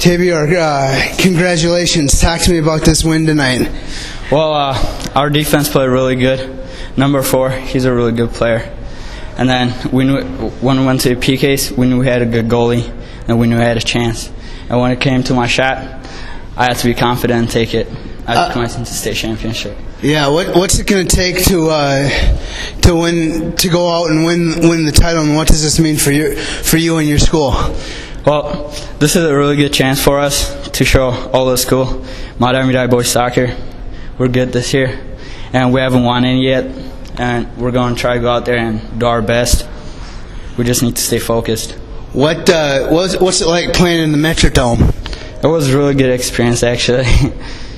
Tavior, congratulations. Talk to me about this win tonight. Well, our defense played really good. Number 4, he's a really good player. And then when we went to the PKs, we knew we had a good goalie, and we knew we had a chance. And when it came to my shot, I had to be confident and take it. I took myself to state championship. Yeah, what's it going to take to go out and win the title, and what does this mean for you and your school? Well, this is a really good chance for us to show all the school, Mount Army Boys Soccer, we're good this year, and we haven't won any yet, and we're going to try to go out there and do our best. We just need to stay focused. What's it like playing in the Metrodome? It was a really good experience, actually.